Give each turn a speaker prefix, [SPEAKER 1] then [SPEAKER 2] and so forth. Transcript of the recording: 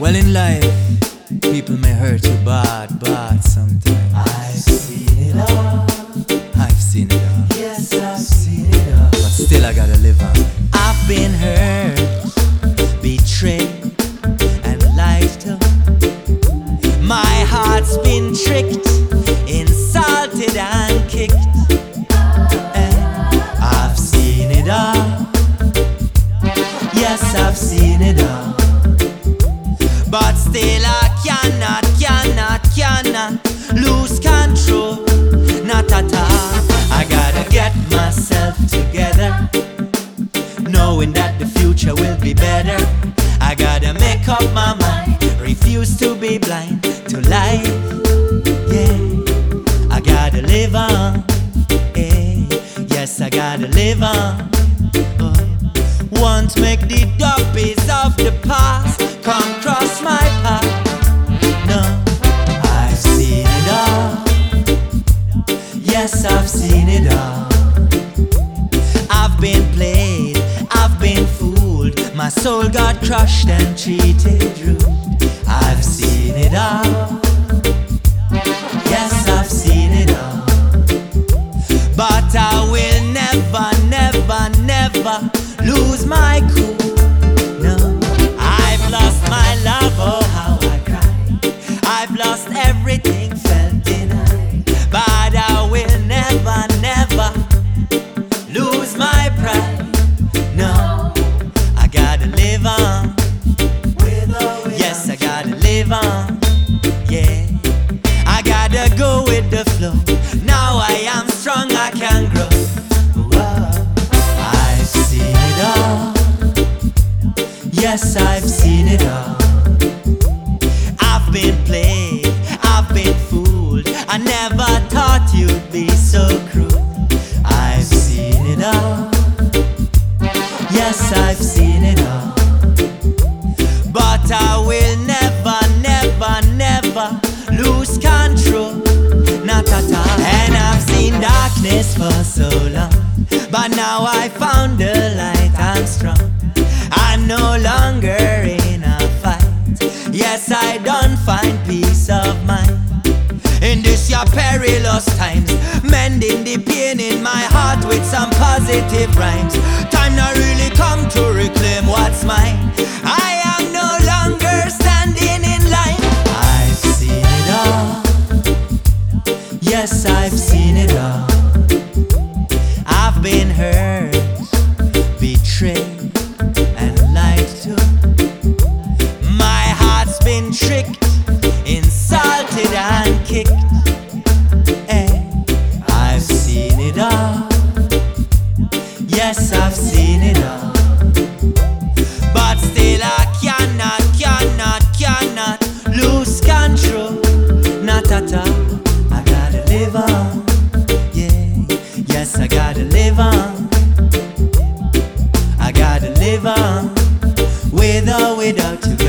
[SPEAKER 1] Well, in life, people may hurt you bad, but sometimes
[SPEAKER 2] I've seen it all.
[SPEAKER 1] I've seen it all.
[SPEAKER 2] Yes, I've seen it all.
[SPEAKER 1] But still I gotta live on.
[SPEAKER 2] I've been hurt, betrayed, and lied to. My heart's been tricked, insulted and kicked. And I've seen it all. Yes, I've seen it all. But still I cannot lose control. Not at all. I gotta get myself together, knowing that the future will be better. I gotta make up my mind, refuse to be blind to life. Yeah, I gotta live on. Yeah. Yes, I gotta live on. Won't make the duppies of the past come cross my path. No, I've seen it all. Yes, I've seen it all. I've been played, I've been fooled. My soul got crushed and treated rude. I've seen it all. Yes, I've seen it all. But I will never lose my cool. No, I've lost my love, oh how I cried. I've lost everything, felt denied. But I will never lose my pride. No, I gotta live on. Yes, I gotta live on. Yeah, I gotta go with the flow. Now I am strong, I can grow. I've seen it all. Yes, I've seen it all. I've been played, I've been fooled. I never thought you'd be so cruel. I've seen it all. Yes, I've seen it all. But I will never lose control. Not at all. And I've seen darkness for so long, but now I found the light, I'm strong. I'm no longer in a fight. Yes, I don't find peace of mind. In this your perilous times, mending the pain in my heart with some positive rhymes. Time now really come to reclaim what's mine. I am no longer standing in line. I've seen it all. Yes, I've seen it all. I've been hurt, betrayed, and lied to. My heart's been tricked, insulted and kicked. And I've seen it all. Yes, I've seen it all. But still I cannot lose control. Not at all. I gotta live on. Yeah, yes, I gotta live on. I gotta live on, with or without you.